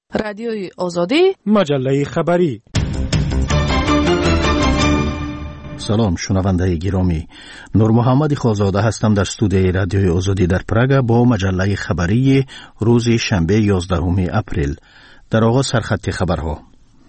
رادیوی آزادی، مجله خبری. سلام شنونده گرامی، نور محمد خازاده هستم در استودیوی رادیوی آزادی در پراگ با مجله خبری روز شنبه 11 اپریل. در آغاز سرخط خبرها.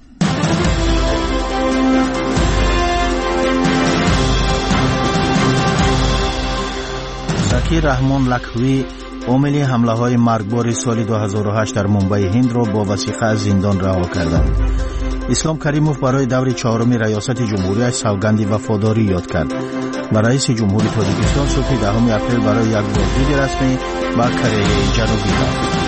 زکی رحمان لکهوی عامل حمله های مرگبار سال 2008 در ممبئی هند را با وثیقه از زندان رها کردند. اسلام کریموف برای دور چهارم ریاست جمهوریش سوگند وفاداری یاد کرد و رئیس جمهوری تاجیکستان صبح 10 اپریل برای یک بازدید رسمی به کره جنوبی رفت.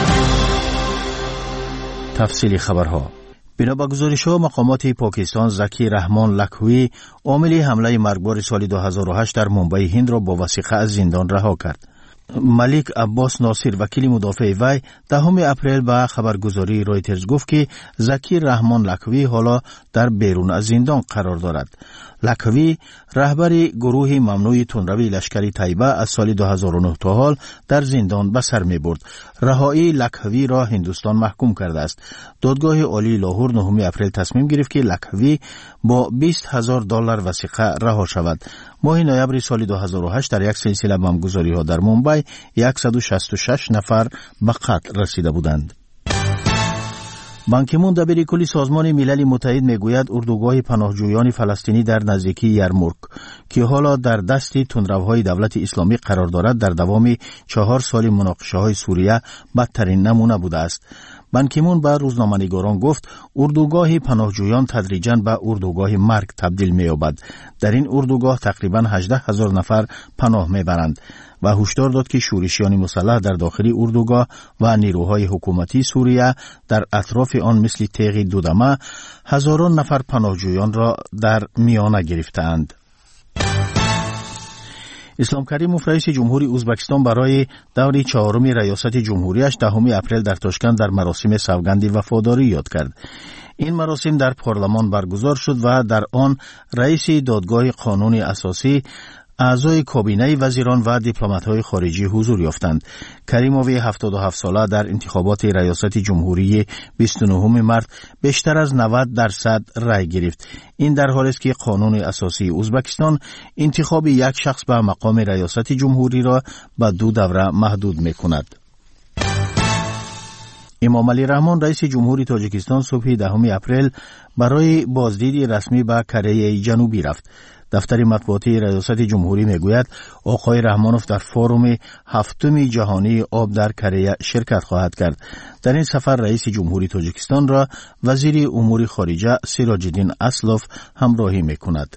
تفصیل خبرها. بنا به گزارش‌ها مقامات پاکستان، زکی رحمان لکهوی عامل حمله مرگبار سال 2008 در ممبئی هند را با وثیقه از زندان رها کرد. ملیک عباس ناصر وکیل مدافع وی 10 اپریل به خبرگزاری رایترز گفت که زکی رحمان لکهوی حالا در بیرون از زندان قرار دارد. لکهوی رهبر گروه ممنوع تندروی لشکری طیبه از سال 2009 تا حال در زندان به سر می برد. رهایی لکهوی را هندوستان محکوم کرده است. دادگاه عالی لاهور 9 اپریل تصمیم گرفت که لکهوی با $20,000 وثیقه رها شود. ماه نوامبر سال 2008 در یک سلسله بمبگذاری‌ها در ممبئی 166 نفر به قتل رسیده بودند. بان کی مون دبیر کلی سازمان ملل متحد میگوید اردوگاه پناهجویان فلسطینی در نزدیکی یرموک که حالا در دست تندروهای دولت اسلامی قرار دارد در دوام 4 سال مناقشه‌های سوریه بدترین نمونه بوده است. بان کی مون به روزنامه‌نگاران گفت اردوگاه پناهجویان تدریجاً به اردوگاه مرگ تبدیل می‌یابد. در این اردوگاه تقریباً 18,000 نفر پناه میبرند و هشدار داد که شورشیان مسلح در داخل اردوگاه و نیروهای حکومتی سوریه در اطراف آن مثل تیغ دودمه هزاران نفر پناهجویان را در میانه گرفتند. اسلام کریموف رئیس جمهوری ازبکستان برای دور چهارم ریاست جمهوریش 10 اپریل در تاشکند در مراسم سوگند وفاداری یاد کرد. این مراسم در پارلمان برگزار شد و در آن رئیس دادگاه قانون اساسی، اعضای کابینه وزیران و دیپلمات‌های خارجی حضور یافتند. کریموف 77 ساله در انتخابات ریاست جمهوری 29 مارس بیشتر از 90% رای گرفت. این در حالی است که قانون اساسی ازبکستان انتخاب یک شخص به مقام ریاست جمهوری را به 2 دوره محدود می‌کند. امام علی رحمان رئیس جمهوری تاجیکستان صبح 10 اپریل برای بازدید رسمی به کره جنوبی رفت. دفتر مطبوعاتی ریاست جمهوری میگوید آقای رحمانوف در فوروم 7 جهانی آب در کره شرکت خواهد کرد. در این سفر رئیس جمهوری تاجیکستان را وزیر امور خارجه سیراج الدین اسلوف همراهی میکند.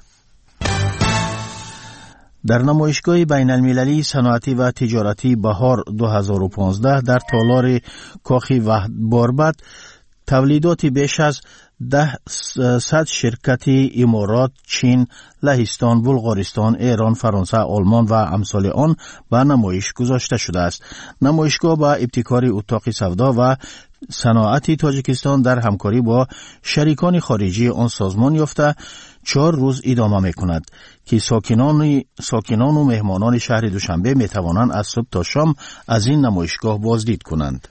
در نمایشگاه بین المللی صنعتی و تجارتی بهار 2015 در تالار کاخ وحد باربد تولیدات بیش از 100 شرکت امارات، چین، لهستان، بلغارستان، ایران، فرانسه، آلمان و امثال آن به نمایش گذاشته شده است. نمایشگاه با ابتکار اتاق سودا و صنعت تاجیکستان در همکاری با شریکان خارجی آن سازمان یافته 4 روز ادامه می‌کند که ساکنان و مهمانان شهر دوشنبه می‌توانند از صبح تا شام از این نمایشگاه بازدید کنند.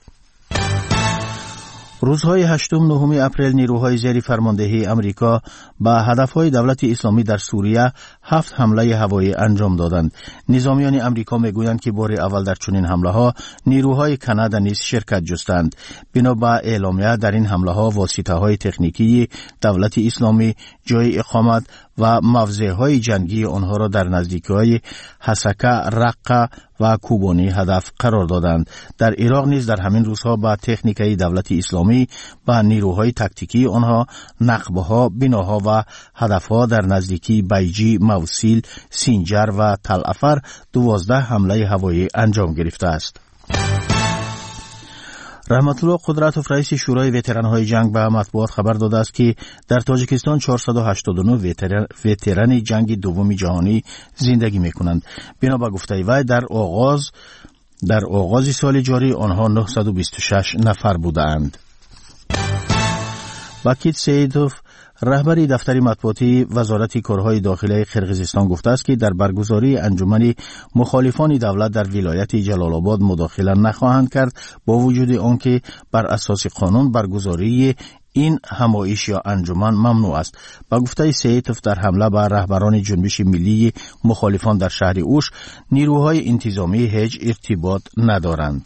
روزهای 8 و 9 اپریل نیروهای زیر فرماندهی امریکا به هدفهای دولت اسلامی در سوریه 7 حمله هوایی انجام دادند. نظامیان امریکا میگویند که بار اول در چنین حمله ها نیروهای کانادا نیز شرکت جستند. بنا به اعلامیه در این حمله ها واسطه های تکنیکی دولت اسلامی جای اقامت و موضعهای جنگی آنها را در نزدیکی‌های حسکه، رقه و کوبانی هدف قرار دادند. در عراق نیز در همین روزها با تکنیکای دولت اسلامی و نیروهای تاکتیکی آنها نقبه‌ها، بناها و هدفها در نزدیکی بیجی، موصل، سینجر و تل افر 12 حمله هوایی انجام گرفته است. رحمت الله قدرتوف رئیس شورای وتران‌های جنگ به مطبوعات خبر داده است که در تاجیکستان 489 وتران جنگ دوم جهانی زندگی می‌کنند. بنا به گفته وی در آغاز سال جاری آنها 926 نفر بودند. وکیل سیدوف رهبری دفتر مطبوعاتی وزارت کارهای داخلی قرقیزستان گفته است که در برگزاری انجمن مخالفان دولت در ولایت جلال آباد مداخله نخواهند کرد، با وجود آنکه بر اساس قانون برگزاری این همایش یا انجمن ممنوع است. با گفته سیتف در حمله به رهبران جنبش ملی مخالفان در شهر اوش، نیروهای انتظامی هیچ ارتباط ندارند.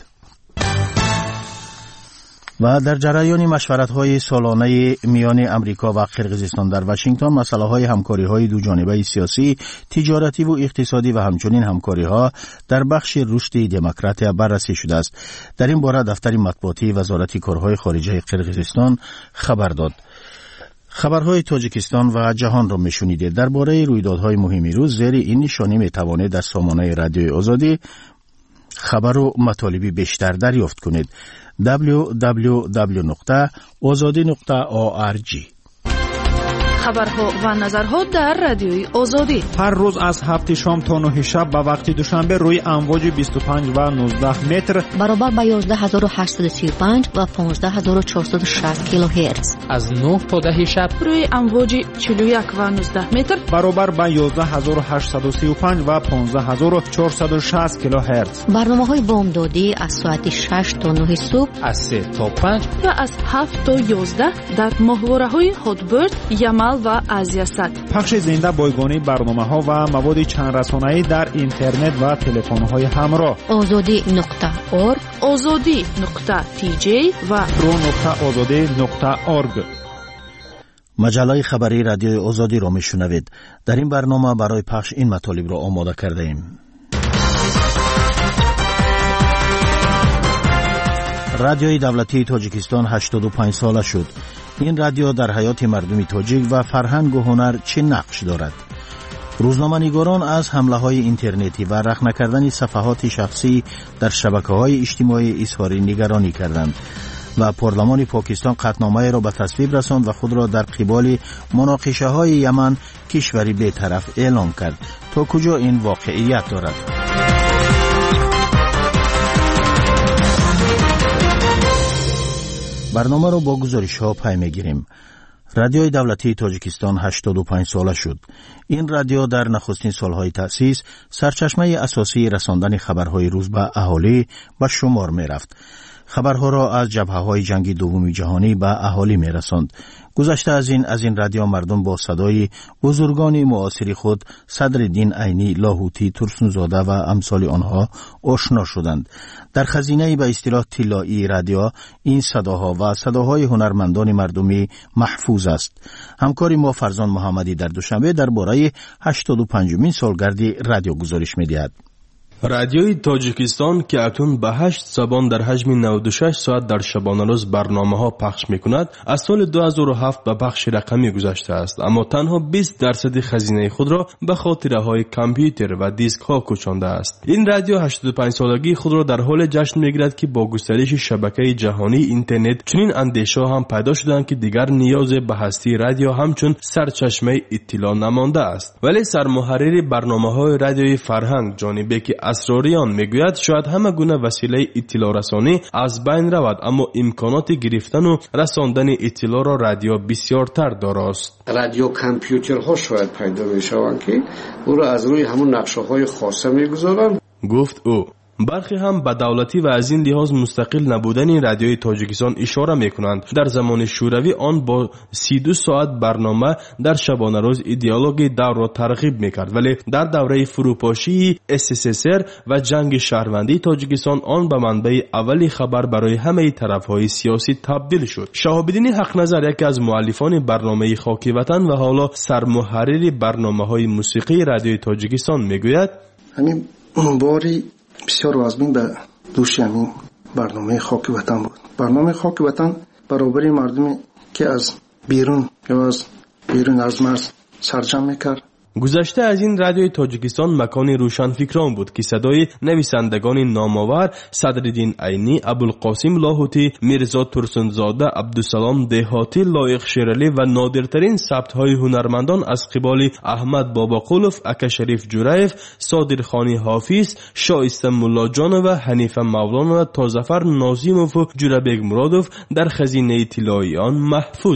و در جریان مشورت‌های سالانه میان امریکا و قرقیزستان در واشنگتن، مسائل همکاری‌های دو جانبه سیاسی، تجارتی و اقتصادی و همچنین همکاری‌ها در بخش رشد دموکراسی بررسی شده است. در این باره دفتر مطبوعاتی وزارت کارهای خارجه قرقیزستان خبر داد. خبرهای تاجیکستان و جهان را میشنیدید. درباره رویدادهای مهمی روز زیر این نشانی میتوانید در سامانه رادیوی آزادی خبر و مطالبی بیشتر دریافت کنید. www.azadi.org. خبرها و نظرها در رادیوی آزادی هر روز از 7 شام تا 9 شب به وقت دوشنبه روی امواج 25 و 19 متر برابر با 11835 و 15460 کیلوهرتز، از 9 تا 10 شب روی امواج 41 و 19 متر برابر با 11835 و 15460 کیلوهرتز. برنامه‌های بامدادی از ساعت 6 تا 9 صبح، از 3 تا 5 و از 7 تا 11 در ماهواره‌های هاتبرد، یمل و آزیاست. پخش زنده بایگانی برنامه‌ها و مواد چند رسانه‌ای در اینترنت و تلفن‌های همراه. azadi.org، azadi.tj و pro.azadi.org. مجله خبری رادیوی آزادی را میشنوید. در این برنامه برای پخش این مطالب را آماده کرده ایم. رادیوی دولتی تاجیکستان 85 ساله شد. این رادیو در حیات مردم تاجیک و فرهنگ و هنر چه نقش دارد؟ روزنامه‌نگاران از حمله‌های اینترنتی و رخ نکردن صفحات شخصی در شبکه‌های اجتماعی اظهار نگرانی کردند و پارلمان پاکستان قطعنامه را به تصویب رساند و خود را در قبال مناقشه‌های یمن کشوری بی‌طرف اعلام کرد. تا کجا این واقعیت دارد؟ برنامه را با گزارش‌ها پی می‌گیریم. رادیوی دولتی تاجیکستان 85 ساله شد. این رادیو در نخستین سالهای تأسیس سرچشمه اساسی رساندن خبرهای روز به اهالی به شمار می‌رفت. خبرها را از جبهه‌های جنگ دوم جهانی به اهالی می‌رساند. گذشته از این رادیو مردم با صدای بزرگان معاصر خود صدرالدین عینی، لاهوتی، ترسونزاده و امثال آنها آشنا شدند. در خزینه به اصطلاح طلایی رادیو این صداها و صداهای هنرمندان مردمی محفوظ است. همکار ما فرزان محمدی در دوشنبه درباره 85مین سالگرد رادیو گزارش می‌دهد. رادیوی تاجیکستان که اکنون به 8 زبان در حجم 96 ساعت در شبانه روز برنامه‌ها پخش می‌کند، از سال 2007 به بخش رقمی گذشته است، اما تنها 20% خزینه خود را به خاطره‌های کامپیوتر و دیسک‌ها کوچانده است. این رادیو 85 سالگی خود را در حال جشن می‌گیرد که با گسترش شبکه جهانی اینترنت چنین اندیشه‌ها هم پیدا شدند که دیگر نیاز به هستی رادیو همچون سرچشمه اطلاع نمانده است. ولی سرمحرر برنامه‌های رادیوی فرهنگ جانبه که اسراریان میگوید شاید همه گونه وسیله اطلاع رسانی از بین رود، اما امکانات گرفتن و رساندن اطلاع را رادیو بسیارتر داراست. رادیو کامپیوترها شاید پیدا بشوند که او را از روی همون نقشه‌های خاصه میگذارند، گفت او. برخی هم به دولتی و از این لحاظ مستقل نبودن رادیوی تاجیکستان اشاره میکنند. در زمان شوروی آن با 32 ساعت برنامه در شبانه روز ایدئولوژی دور را ترغیب میکرد، ولی در دوره فروپاشی SSSR و جنگ شهروندی تاجیکستان آن به منبع اولی خبر برای همه طرفهای سیاسی تبدیل شد. شهاب‌الدین حق نظر یکی از مؤلفان برنامه خاکی وطن و حالا سرمحرر برنامه‌های موسیقی رادیوی تاجیکستان میگوید همین باری بسیار وزمین به دوش همین برنامه خاک وطن بود. برنامه خاک وطن برابر مردمی که از بیرون از مرز سرجم میکرد. گذشته از این رادیوی تاجیکستان مکانی روشنفکران بود که صدای نویسندگان نامآور صدرالدین عینی، ابوالقاسم لاهوتی، میرزا ترسونزاده، عبدالسلام دهاتی، لایق شیرالی و نادرترین ثبت‌های هنرمندان از قبال احمد باباقولوف، اکا شریف جورایف، صادر خانی حافظ، شایسته ملاجان و حنیفه مولانا و تازفر نازیموف و جورابیگ مرادوف در خزینه طلایی آن محفوظند.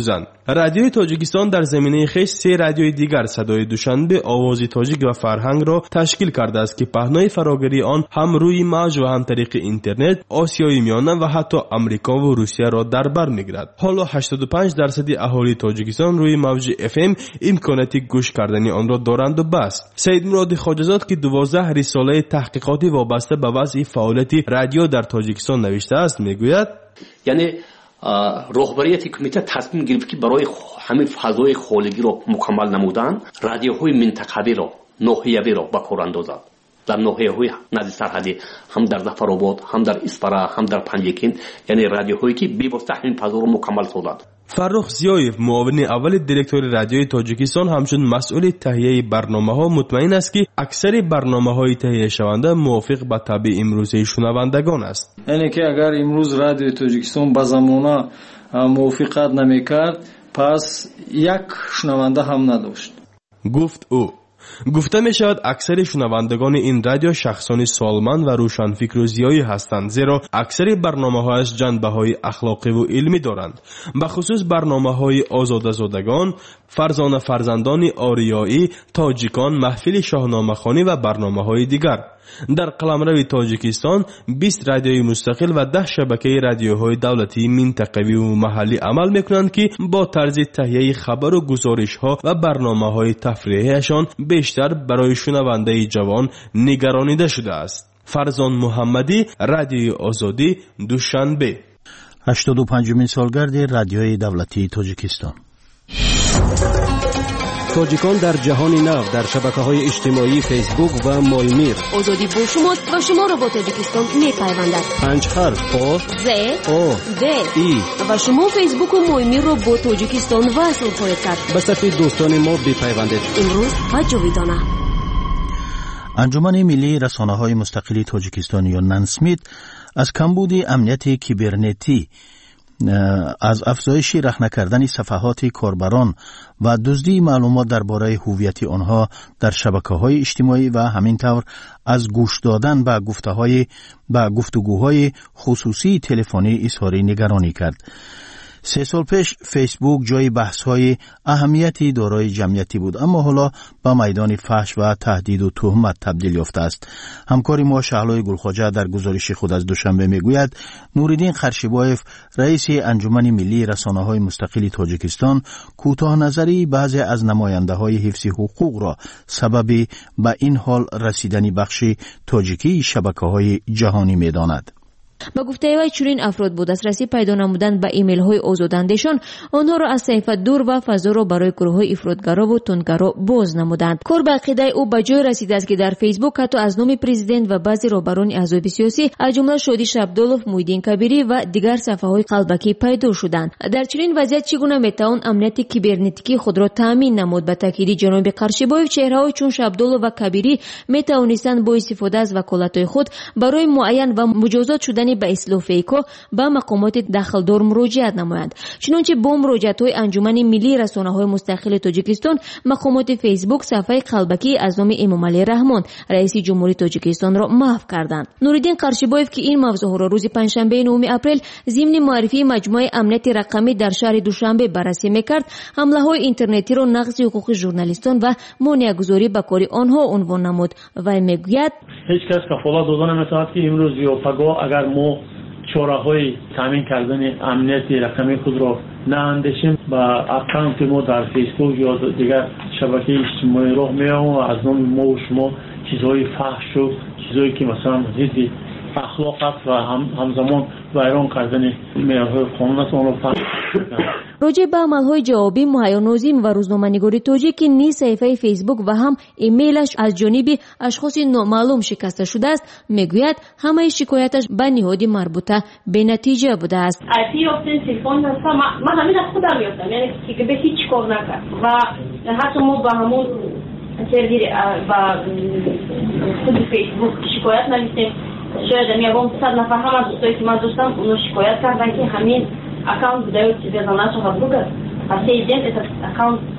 رادیوی تاجیکستان در زمینه خویش 3 رادیوی دیگر صدای دوشنبه، آواز تاجیک و فرهنگ را تشکیل کرده است که پهنای فراگیری آن هم روی موج و هم طریق اینترنت آسیای میانه و حتی امریکا و روسیه را در بر میگیرد. حالا 85% اهالی تاجیکستان روی موج FM امکانات گوش کردن آن را دارند و بس. سید مراد خواجه‌زاد که 12 رساله تحقیقاتی وابسته به وضع فعالیت رادیو در تاجیکستان نوشته است میگوید یعنی رهبریت کمیته تصمیم گرفت که برای همین فضای خالگی را مکمل نمودن رادیوهای منطقوی را ناحیوی را به کار اندازد. در ناحیه‌های نزدیک سرحدی هم در ظفرآباد، هم در اسپرا، هم در پنجکین، یعنی رادیوهایی که بی‌واسطه همین فضا را مکمل سازند. فرخ زیایف معاون اول دیرکتور رادیوی تاجیکستان همچون مسئول تهیه برنامه‌ها مطمئن است که اکثر برنامه‌های تهیه شونده موافق با طبع امروزه شنوندگان است. یعنی که اگر امروز رادیوی تاجیکستان با زمانه موافقت نمی‌کرد پس یک شنونده هم نداشت. گفت او. گفته می شود اکثر شنوندگان این رادیو شخصان سالمند و روشنفکر و زیایی هستند، زیرا اکثر برنامه‌هایش جنبه‌های اخلاقی و علمی دارند، به خصوص برنامه‌های آزاده‌زادگان، فرزندان آریایی، تاجیکان، محفل شاهنامه‌خوانی و برنامه‌های دیگر. در قلمرو تاجیکستان 20 رادیوی مستقل و 10 شبکه رادیوهای دولتی منطقوی و محلی عمل میکنند که با طرز تهیه خبر و گزارش‌ها و برنامه‌های تفریحیشان بیشتر برای شنونده جوان نگرانیده شده است. فرزان محمدی، رادیوی آزادی، دوشنبه. 85مین سالگرد رادیوی دولتی تاجیکستان. تاجیکان در جهان نو در شبکه‌های اجتماعی فیسبوک و مایمیر. آزادی با شماست و شما را با تاجیکستان می‌پیوندد. 5 حرف آ ز او د ای و شما فیسبوک و مایمیر را با تاجیکستان وصل خواهید کرد. به صفحه دوستان ما بپیوندید. امروز و جاویدانه. انجمن ملی رسانه‌های مستقل تاجیکستان یا ننسمیت از کمبود امنیت کیبرنتی، از افزایش رخ نکردن صفحات کاربران و دزدی معلومات درباره هویت آنها در شبکه‌های اجتماعی و همینطور از گوش دادن به گفتگوهای خصوصی تلفنی اظهار نگرانی کرد. 3 سال پیش فیسبوک جای بحث‌های اهمیتی دارای جمعیتی بود، اما حالا به میدان فحش و تهدید و تهمت تبدیل یافته است. همکار ما شهلای گلخواجه در گزارش خود از دوشنبه میگوید نوریدین خرشیبایف رئیس انجمن ملی رسانه‌های مستقل تاجیکستان کوتاه نظری بعضی از نماینده‌های حفظ حقوق را سبب به این حال رسیدن بخش تاجیکی شبکه‌های جهانی می‌داند. با گفته وی چنین افراد بود دسترسی پیدا نمودن به ایمیل های آزاداندهشان آنها را از صفحه دور و فضا را برای گروه های افراطگرا و تندگرا باز نمودند. کار به عقیده او به جای رسیده است که در فیسبوک حتی از نام پرزیدنت و بعضی رهبران احزاب سیاسی از جمله شادی شبدالوف، موحدین کبیری و دیگر صفحه های قلبکی پیدا شدند. در چنین وضعیت چگونه میتوان امنیت کیبرنتیکی خود را تامین نمود؟ به تاکید جناب قرشیبایف چهره‌های چون شبدالوف و کبیری میتوانستند با استفاده از وکالت‌های خود برای معین و مجازات شدن به اصلاح فیکو به مقامات دخلدار مراجعت نمایند. چنانچه با مراجعت‌های انجمن ملی رسانه‌های مستقل تاجیکستان مقامات فیسبوک صفحه قلبکی از نام امامعلی رحمان رئیس جمهوری تاجیکستان را محو کردند. نوریدین قرشیبایف که این موضوع را روز پنجشنبه 9 اپریل ضمن معرفی مجموعه امنیت رقمی در شهر دوشنبه بررسی می‌کرد، حمله‌های اینترنتی را نقض حقوق ژورنالیستان و مانع‌گذاری به کار آنها عنوان نمود و میگوید هیچ کس کفالت دادن نمی‌تواند که امروز یا پگاه اگر ما چاره‌های تامین کردن امنیت رقمی خود را ناندیشیم با اکانت ما در فیسبوک یا دیگر شبکه اجتماعی راه می‌آیم و از نام ما و شما چیزهای فحش و چیزهایی که مثلا ضد اخلاق است و همزمان ویران کردن معیارهای قانون است آن را فحش کردن. راجع به عملهای جوابی مهیا ناظم و روزنامه‌نگاری تاجیک که نیز صفحه فیسبوک و هم ایمیلش از جانب اشخاص نامعلوم شکسته شده است، میگوید همه شکایتش به نهاد مربوطه به نتیجه بوده است. آیپی رفتن تلفن هستم من همین از خودم یافتم، یعنی که به هیچ کار نکرد و حتی ما با همون سرویر با خود فیسبوک شکایت نوشتیم. شاید میگم 100 نفر هم از دوستایی که من دوستم اونو شکایت کردن که همین اکانت بوده و چیزی از آنها شده بود. پس ایجنت از اکانت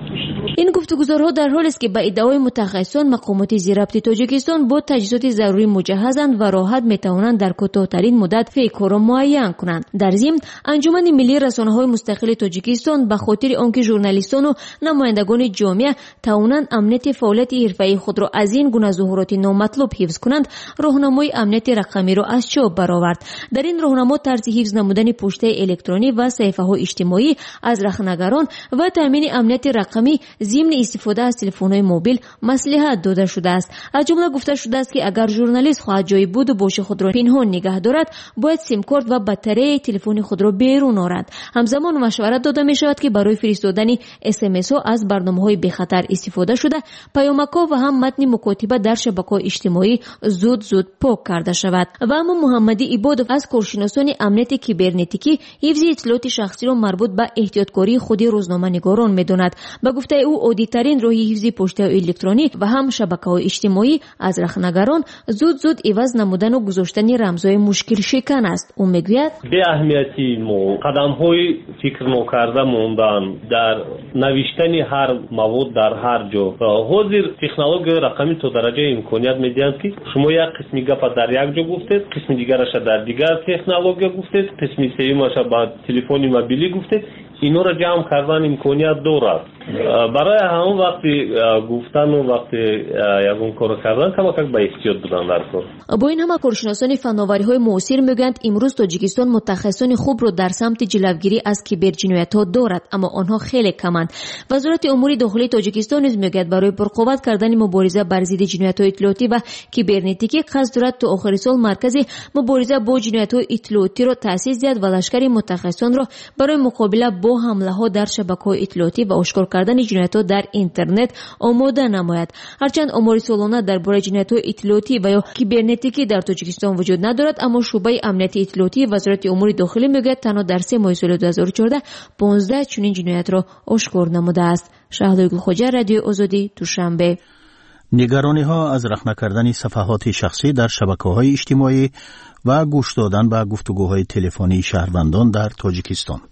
میشه. این گفتگوزارها در حالی است که به ادعای متخصصان مقامات زیرربط تاجیکستان با تجهیزات ضروری مجهزند و راحت میتوانند در کوتاه‌ترین مدت فکر را معین کنند. در ضمن انجمن ملی رسانه‌های مستقل تاجیکستان به خاطر آنکه ژورنالیستان و نمایندگان جامعه توانند امنیت فعالیت حرفه‌ای خود را از این گونه ظهورات نامطلوب حفظ کنند، راهنمای امنیت رقمی را از چاپ برآورد. در این راهنما طرز حفظ نمودن پشته الکترونی و صفحه‌های اجتماعی از رخنگران و تامین امنیت رقمی ضمن استفاده از تلفن‌های موبیل مصلحت داده شده است. از جمله گفته شده است که اگر ژورنالیست خواهد جای بود و باش خود را پنهان نگه دارد، باید سیم کارت و باتری تلفن خود را بیرون آورد. همزمان مشورت داده می شود که برای فرستادن SMS ها از برنامه‌های بی خطر استفاده شده، پیامک‌ها و هم متن مکاتبه در شبکه‌های اجتماعی زود پاک کرده شود. و اما محمدی عبادov از کارشناسان امنیت کیبرنتیکی حفظ اطلاعات شخصی را مربوط به احتیاطکاری خود روزنامه‌نگاران می‌داند. به گفته او عادی‌ترین راه حفظ پشته الکترونیک و هم شبکه‌های اجتماعی از رخنگران زود عوض نمودن و گذاشتن رمزهای مشکل شکن است. او میگوید به اهمیتی ما قدم‌های فکر نکرده موندن در نوشتن هر مواد در هر جا. حاضر تکنولوژی رقمی تو درجه امکانیت میدهند که شما یک قسمی گپ در یک جا گفتید، قسم دیگرش در دیگر تکنولوژی گفتید، قسم سومش با تلفن موبیلی گفتید. اینا را جمع کردن امکانیت دارد. برای همون وقتی گفتن و وقتی یکون کار کردن کمک به احتیاط بودن در کار. با این همه کارشناسان فناوری‌های معاصر میگویند امروز تاجیکستان متخصصان خوب را در سمت جلوگیری از کیبرجنایت‌ها دارد، اما آنها خیلی کمند. وزارت امور داخلی تاجیکستان نیز میگوید برای پرقوت کردن مبارزه بر ضد جنایت‌های اطلاعاتی و کیبرنتیکی قصد دارد تا آخر سال مرکز مبارزه با جنایت‌های اطلاعاتی را تأسیس دهد و لشکر متخصصان را برای مقابله با حمله‌ها در شبکه‌های اطلاعاتی و آشکار کردن جنایت‌ها در اینترنت آماده نماید. هرچند آمار سالانه درباره جنایت‌های اطلاعاتی و یا کیبرنتیکی در تاجیکستان وجود ندارد، اما شعبه امنیت اطلاعاتی وزارت امور داخلی میگوید تنها در 3 ماه سال 2014 15 چنین جنایت را آشکار نموده است. شهلا گلخوجه، رادیو آزادی، دوشنبه. نگرانی‌ها از رخنه کردن صفحات شخصی در شبکه‌های اجتماعی و گوش دادن به گفتگوهای تلفنی شهروندان در تاجیکستان.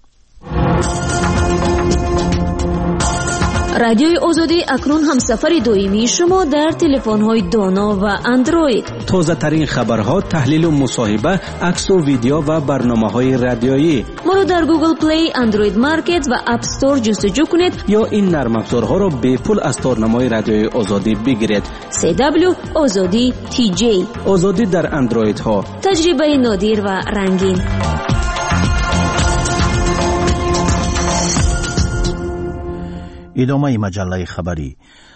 رادیوی آزادی اکنون هم سفر دائمی شما در تلفن‌های دانا و اندروید. تازه ترین خبرها، تحلیل و مصاحبه، عکس و ویدیو و برنامه‌های رادیویی. ما را در گوگل پلی، اندروید مارکت و اپ استور جستجو کنید یا این نرم افزارها را به پول از تارنمای رادیوی آزادی بگیرید. CW آزادی TJ. آزادی در اندروید ها. تجربه نادر و رنگین. ادامه مجله خبری.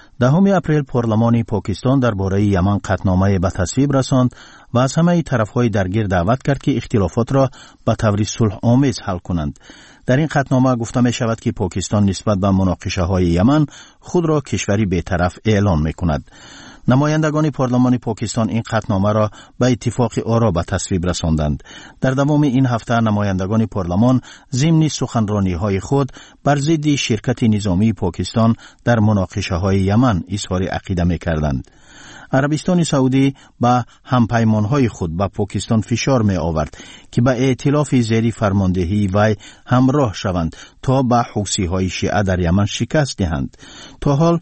10 اپریل پارلمان پاکستان درباره یمن قطعنامه به تصویب رساند و از همه طرف‌های درگیر دعوت کرد که اختلافات را به طور صلح آمیز حل کنند. در این قطعنامه گفته می شود که پاکستان نسبت به مناقشه‌های یمن خود را کشوری بی‌طرف اعلام می‌کند. نمایندگان پارلمان پاکستان این قطعنامه را به اتفاق آرا به تصویب رساندند. در دوام این هفته نمایندگان پارلمان ضمن سخنرانی‌های خود بر ضد شرکت نظامی پاکستان در مناقشه‌های یمن اظهار عقیده می‌کردند. عربستان سعودی با همپیمانهای خود به پاکستان فشار می آورد که به ائتلاف زیر فرماندهی وی همراه شوند تا به حوثی‌های شیعه در یمن شکست دهند. تا حال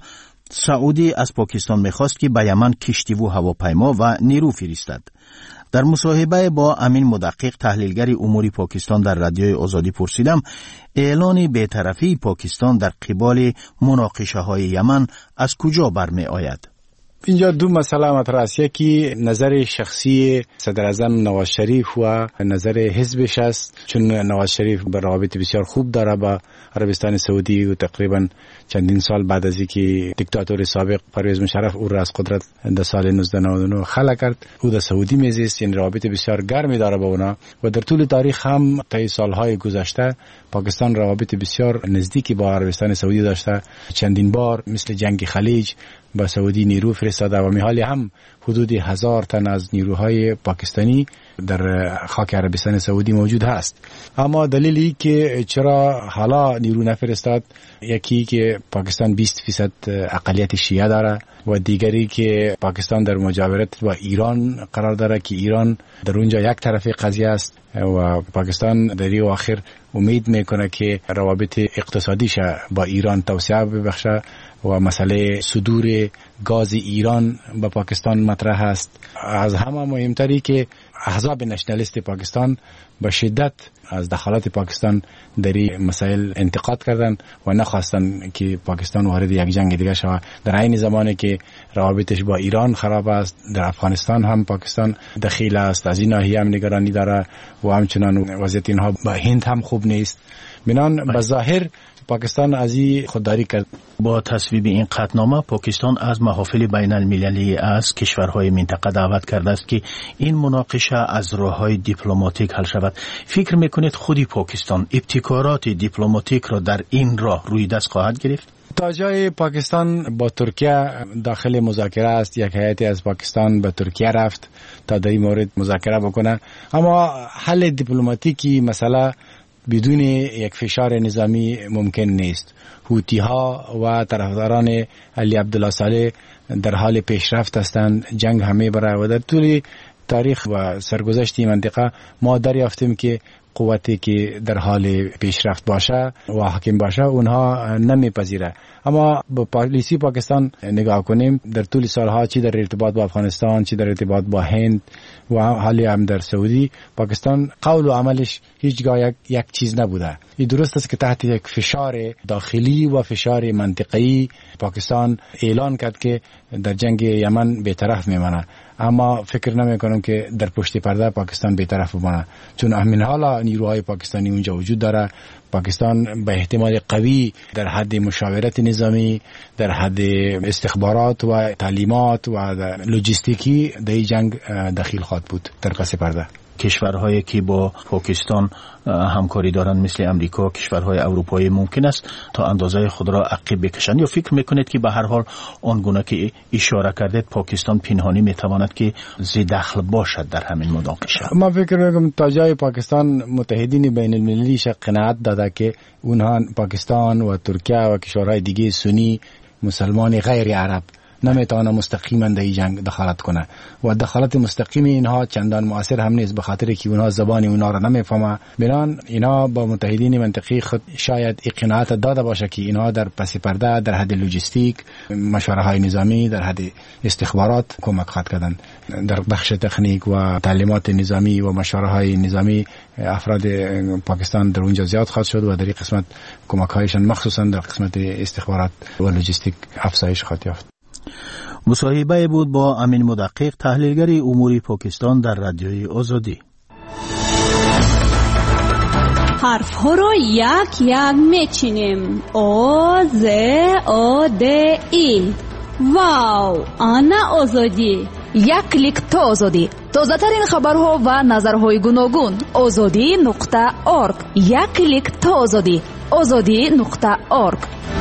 سعودی از پاکستان می‌خواست که به یمن کشتی و هواپیما و نیرو فرستد. در مصاحبه با امین مدقق تحلیلگر امور پاکستان در رادیوی آزادی پرسیدم اعلان بی‌طرفی پاکستان در قبال مناقشه‌های یمن از کجا برمی آید؟ اینجا دو مسئله مطرح است. یکی نظر شخصی صدر اعظم نواز شریف و نظر حزبش است، چون نواز شریف به روابط بسیار خوب داره با عربستان سعودی و تقریبا چندین سال بعد از اینکه دیکتاتور سابق پرویز مشرف او را از قدرت در سال 1999 خلع کرد، او در سعودی میزیست، این روابط بسیار گرمی داره با اونا و در طول تاریخ هم طی سالهای گذشته پاکستان روابط بسیار نزدیکی با عربستان سعودی داشته. چندین بار مثل جنگ خلیج با سعودی نیرو فرستاده و میحالی هم حدود 1000 تن از نیروهای پاکستانی در خاک عربستان سعودی موجود هست. اما دلیلی که چرا حالا نیرو نفرستاد، یکی که پاکستان 20% اقلیت شیعه داره و دیگری که پاکستان در مجاورت با ایران قرار داره که ایران در اونجا یک طرفی قضیه است و پاکستان در این آخر امید میکنه که روابط اقتصادیش با ایران توسعه ببخشه و مسئله صدور گاز ایران به پاکستان مطرح است. از همه مهمتری که احزاب نشنالیست پاکستان به شدت از دخالت پاکستان در این مسائل انتقاد کردند و نخواستند که پاکستان وارد یک جنگ دیگه شود. در عین زمانی که روابطش با ایران خراب است، در افغانستان هم پاکستان دخیل است، از این ناحیه هم نگرانی داره و همچنان وضعیت اینها با هند هم خوب نیست. بنان به ظاهر پاکستان از این خودداری کرد. با تصویب این قطعنامه پاکستان از محافل بین المللی از کشورهای منطقه دعوت کرده است که این مناقشه از راههای دیپلماتیک حل شود. فکر میکنید خودی پاکستان ابتکارات دیپلماتیک را در این راه روی دست خواهد گرفت؟ تا جای پاکستان با ترکیه داخل مذاکره است. یک هیئتی از پاکستان به ترکیه رفت تا در این مورد مذاکره بکنه، اما حل دیپلماتیکی مسئله بدون یک فشار نظامی ممکن نیست. حوتی ها و طرفداران علی عبدالله صالح در حال پیشرفت هستند، جنگ همه برای و در طول تاریخ و سرگذشت منطقه ما دریافتیم که قوتی که در حال پیشرفت باشه و حاکم باشه اونها نمیپذیره. اما با پالیسی پاکستان نگاه کنیم، در طول سالها چی در ارتباط با افغانستان، چی در ارتباط با هند و حالی هم در سعودی، پاکستان قول و عملش هیچگاه یک چیز نبوده. این درست است که تحت یک فشار داخلی و فشار منطقه‌ای پاکستان اعلان کرد که در جنگ یمن بی‌طرف میمانه، اما فکر نمی کنم که در پشت پرده پاکستان بی‌طرف بمانه، چون همین حالا نیروهای پاکستانی اونجا وجود داره. پاکستان به احتمال قوی در حد مشاورت نظامی، در حد استخبارات و تعلیمات و لوجستیکی در این جنگ دخیل خواهد بود در پس پرده. کشورهایی که با پاکستان همکاری دارند مثل امریکا، کشورهای اروپایی ممکن است تا اندازه خود را عقب بکشند، یا فکر میکنید که به هر حال آنگونه که اشاره کردید پاکستان پنهانی میتواند که ذی‌دخل باشد در همین مناقشه؟ ما فکر میکنم تا جای پاکستان متحدین بین المللیش قناعت داده که اونها پاکستان و ترکیه و کشورهای دیگه سنی مسلمان غیر عرب نمیتونه مستقیما در این جنگ دخالت کنه و دخالت مستقیم اینها چندان مؤثر هم نیست، به خاطر که اونها زبان اونها را نمیفهمه. بنان اینا با متحدین منطقی خود شاید اقناعت داده باشه که اینها در پس پرده در حد لوجستیک، مشوره های نظامی، در حد استخبارات کمک خواهد کردن. در بخش تکنیک و تعلیمات نظامی و مشوره های نظامی افراد پاکستان در اونجا زیاد خواهد شد و در این قسمت کمک هایشان مخصوصا در قسمت استخبارات و لوجستیک افزایش خواهد یافت. مصاحبه بود با امین مدقق، تحلیلگر امور پاکستان در رادیوی آزادی. حرف ها را یک یک میچینیم. آ ز آ د ای. واو، آنا آزادی. یک کلیک تا آزادی. تازه ترین خبرها و نظرهای گوناگون. azadi.org. یک کلیک تا آزادی. azadi.org.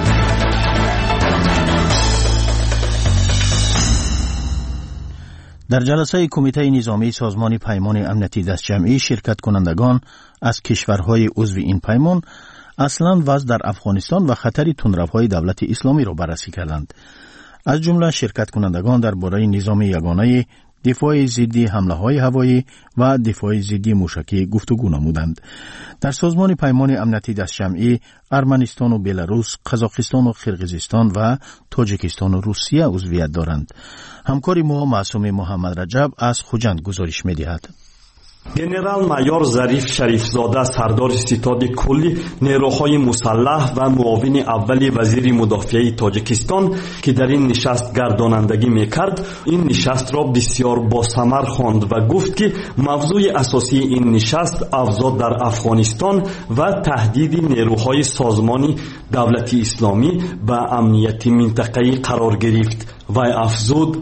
در جلسه کمیته نظامی سازمان پیمان امنیتی دستجمعی شرکت کنندگان از کشورهای عضو این پیمان اصلاً وضع در افغانستان و خطر تندروهای دولت اسلامی را بررسی کردند. از جمله شرکت کنندگان درباره نظام یگانه، دفاع ضد حمله‌های هوایی و دفاع ضد موشکی گفتگو نمودند. در سازمان پیمان امنیتی دستجمعی ارمنستان و بلاروس، قزاقستان و قرقیزستان و تاجیکستان و روسیه عضویت دارند. همکار ما معصوم محمد رجب از خوجند گزارش می‌دهد. گنرال مایور ظریف شریفزاده سردار ستاد کلی نیروهای مسلح و معاون اول وزیر مدافعه تاجیکستان که در این نشست گردانندگی میکرد این نشست را بسیار باثمر خواند و گفت که موضوع اساسی این نشست افزاد در افغانستان و تهدید نیروهای سازمان دولت اسلامی به امنیت منطقه‌ای قرار گرفت و افزود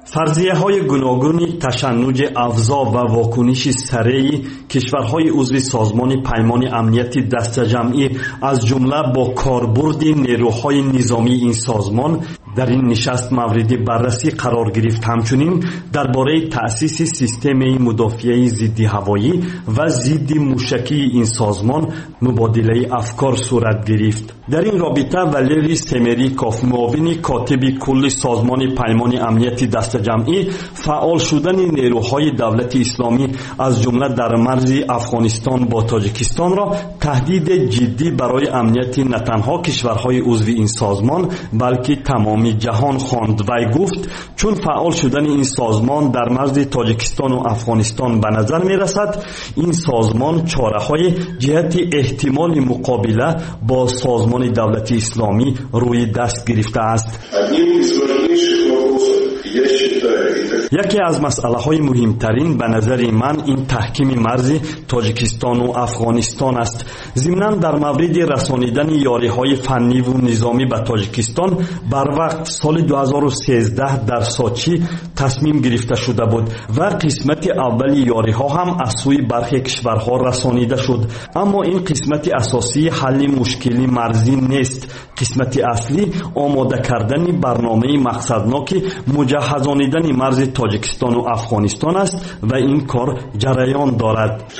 فرضیه‌های گوناگون تشنج افزا و واکنش سریع کشورهای عضو سازمان پیمان امنیت دسته‌جمعی از جمله با کاربرد نیروهای نظامی این سازمان در این نشست مورد بررسی قرار گرفت. همچنین درباره تأسیس سیستم مدافعه ضد هوایی و ضد موشکی این سازمان مبادله افکار صورت گرفت. در این رابطه والری سمریکوف معاون کاتب کل سازمان پیمان امنیت دسته‌جمعی فعال شدن نیروهای دولت اسلامی از جمله در مرز افغانستان با تاجیکستان را تهدید جدی برای امنیت نه تنها کشورهای عضو این سازمان بلکه تمام جهان خواند. وی گفت چون فعال شدن این سازمان در مرز تاجیکستان و افغانستان به نظر می رسد این سازمان چاره‌های جهت احتمال مقابله با سازمان دولت اسلامی روی دست گرفته است. یکی از مسئله‌های مهمترین به نظر من این تحکیم مرز تاجیکستان و افغانستان است. ضمناً در مورد رسانیدن یاری‌های فنی و نظامی به تاجیکستان بر وقت سال 2013 در سوچی تصمیم گرفته شده بود و قسمت اول یاری‌ها هم از سوی برخی کشورها رسانیده شد، اما این قسمت اساسی حل مشکل مرزی نیست. قسمت اصلی آماده کردن برنامه مقصدناک مجهزانیدن مرز تاجیکستان و افغانستان است و این کار جریان دارد.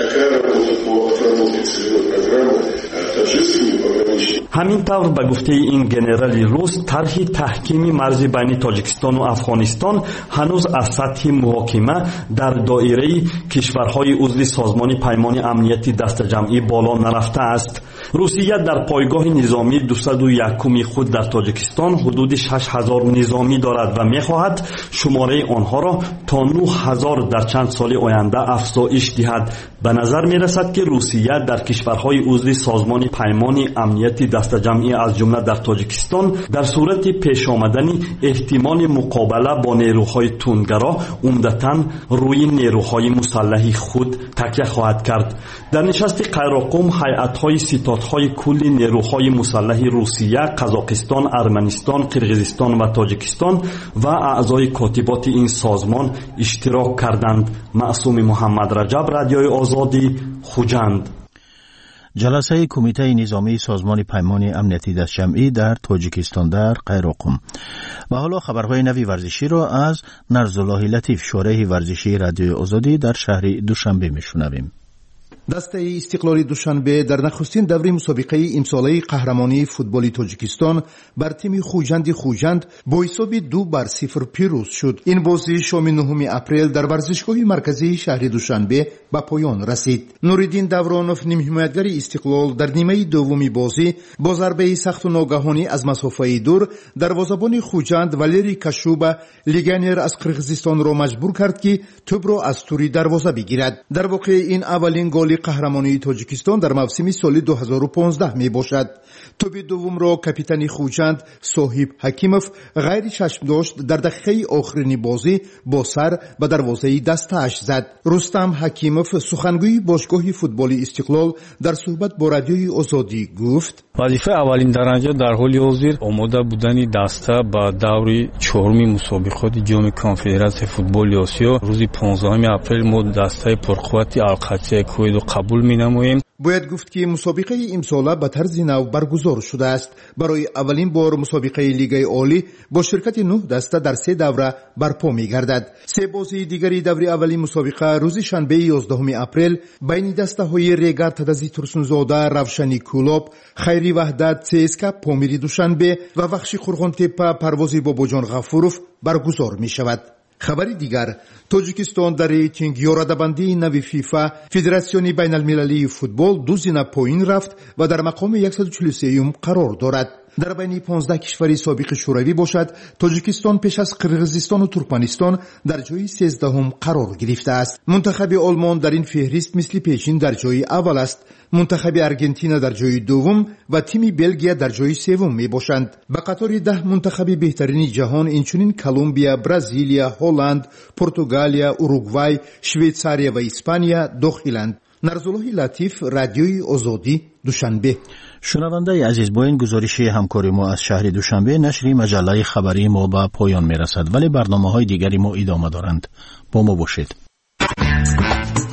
همین طور به گفته این گنرال روس طرح تحکیم مرز بین تاجیکستان و افغانستان هنوز از سطح محاکمه در دایره کشورهای عضو سازمان پیمان امنیت دسته‌جمعی بالا نرفته است. روسیه در پایگاه نظامی 201 خود در تاجیکستان حدود 6000 نظامی دارد و می‌خواهد شماره آنها را تا 9000 در چند سال آینده افزایش دهد. به نظر می‌رسد که روسیه در کشورهای عضو سازمان پیمان امنیت دسته‌جمعی از جمله در تاجیکستان در صورت پیش آمدن احتمال مقابله با نیروهای تندگرا عمدتاً روی نیروهای مسلح خود تکیه خواهد کرد. در نشست قیراقم هیئت‌های ستادهای کل نیروهای مسلح روسیه، قزاقستان، ارمنستان، قرقیزستان و تاجیکستان و اعضای کاتبات این سازمان اشتراک کردند. معصوم محمد رجب، رادیوی آزادی، خوجند. جلسه کمیته نظامی سازمان پیمان امنیتی دسته‌جمعی در تاجیکستان در قیراقم. و حالا خبرهای نوی ورزشی را از نرزالله لطیف، شارح ورزشی رادیوی آزادی در شهر دوشنبه میشنویم. دسته استقلال دوشنبه در نخستین دوره مسابقه امساله قهرمانی فوتبال تاجیکستان بر تیم خوجند با حساب 2-0 پیروز شد. این بازی شام 9 اپریل در ورزشگاه مرکزی شهر دوشنبه به پایان رسید. نوریدین دورانوف، نیم حمایتگر استقلال، در نیمه دوم بازی با ضربه سخت و ناگهانی از مسافه دور دروازه‌بان خوجند والری کاشوبا لیگانر از قرقیزستان را مجبور کرد که توپ را از توری دروازه بگیرد. در واقع این اولین گل قهرمانی تاجیکستان در موسم سال 2015 می باشد. توپ دوم را کاپیتان خوجند صاحب حکیموف غیر چشم داشت در دقیقه آخرین بازی با سر به دروازه دستش زد. رستم حکیموف، سخنگوی باشگاه فوتبال استقلال، در صحبت با رادیوی آزادی گفت: وظیفه اولین درجه در حال حاضر آماده بودن دسته با دور چهارمی مسابقات جام کنفدراسیون فوتبال آسیا. روز 15 اپریل ما دسته پرقوت القضیه کویت را قبول می‌نماییم. باید گفت که مسابقه امسال به طرز نو برگزار شده است. برای اولین بار مسابقه لیگ عالی با شرکت 9 دسته در 3 دوره برپا می‌گردد. 3 بازی دیگری دوره اولی مسابقه روز شنبه 11 اپریل بین دسته‌های ریگا تدزی ترسونزاده، روشنی کلوب، خیری وحدت، CSKA پامیری دوشنبه و وخشی قرغانتپه پروازی باباجان غفوروف برگزار می‌شود. خبری دیگر، تاجیکستان در ریتینگ یاراده‌بندی نو فیفا فدراسیون بین المللی فوتبال 2 زینه پایین رفت و در مقام 143 قرار دارد. در بین 15 کشور سابق شوروی باشد تاجیکستان پیش از قرقیزستان و ترکمنستان در جای 13 قرار گرفته است. منتخب آلمان در این فهرست مثل پیشین در جای اول است. منتخب ارژانتین در جای دوم و تیم بلژیک در جای سوم می باشند. به قطار 10 منتخب بهترین جهان اینچنین کلمبیا، برزیلیا، هلند، پرتغالیا، اوروگوای، شویتساریا و اسپانیا داخلند. نرزالله لطیف، رادیوی آزادی، دوشنبه. شنونده عزیز، با این گزارش همکاری ما از شهر دوشنبه نشر مجله خبری ما به پایان میرسد، ولی برنامه‌های دیگری ما ادامه دارند. با ما باشید.